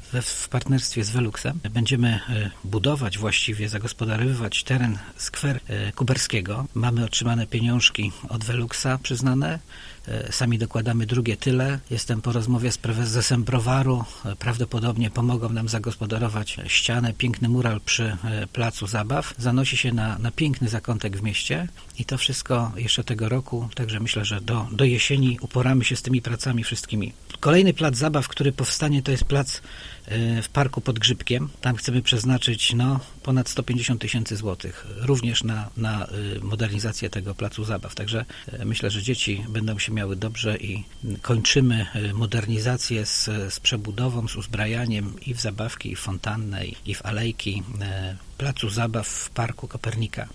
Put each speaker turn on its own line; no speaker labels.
w partnerstwie z Veluxem będziemy budować, właściwie zagospodarowywać teren skwer kuberskiego. Mamy otrzymane pieniążki od Veluxa przyznane. Sami dokładamy drugie tyle. Jestem po rozmowie z prezesem Browaru. Prawdopodobnie pomogą nam zagospodarować ścianę, piękny mural przy placu zabaw. Zanosi się na piękny zakątek w mieście i to wszystko jeszcze tego roku, także myślę, że do jesieni uporamy się z tymi pracami wszystkimi. Kolejny plac zabaw, który powstanie, to jest plac w parku pod Grzybkiem. Tam chcemy przeznaczyć ponad 150 000 złotych, również na modernizację tego placu zabaw. Także myślę, że dzieci będą się miały dobrze i kończymy modernizację z przebudową, z uzbrajaniem i w zabawki, i w fontannę, i w alejki placu zabaw w Parku Kopernika.